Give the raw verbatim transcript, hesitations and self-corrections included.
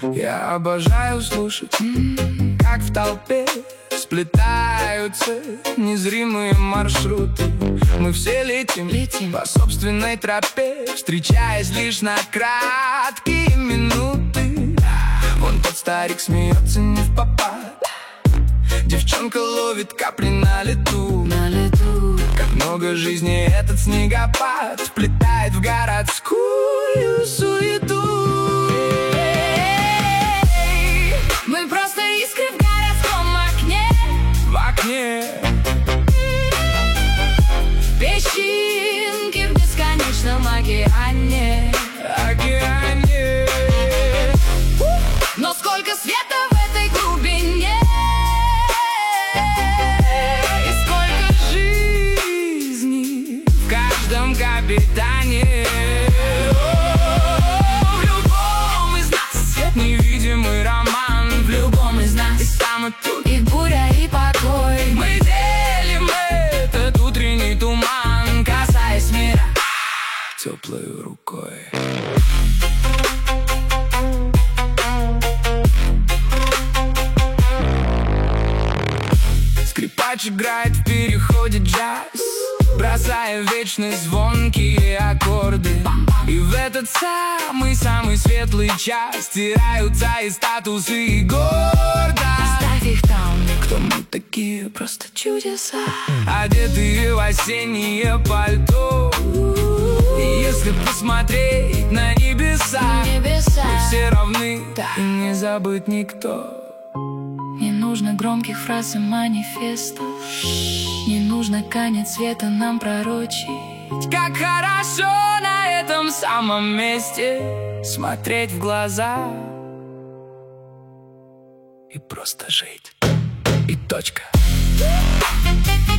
Я обожаю слушать, как в толпе сплетаются незримые маршруты. Мы все летим, летим по собственной тропе, встречаясь лишь на краткие минуты. Вон тот старик смеется не впопад, девчонка ловит капли на лету, на лету. Как много жизни этот снегопад вплетает в городскую суету. Мы просто искры в городском окне, в окне. Песчинки в бесконечном океане, океане. Но сколько света в этой глубине, и сколько жизни в каждом капитане. О, в любом из нас невидимый роман, в любом из нас и там, и тут, и буря, и покой. Мы делим этот утренний туман, касаясь мира теплой рукой. Скрипач играет в переходе джаз, бросая вечно звонкие аккорды. И в этот самый-самый светлый час стираются и статусы, и гордость. Оставь их там, кто мы такие, просто чудеса, одетые в осеннее пальто. И если посмотреть на небеса, небеса, мы все равны, да. И не забыть никто. Не нужно громких фраз и манифестов, не нужно конец света нам пророчить. Как хорошо на этом самом месте смотреть в глаза и просто жить. И точка.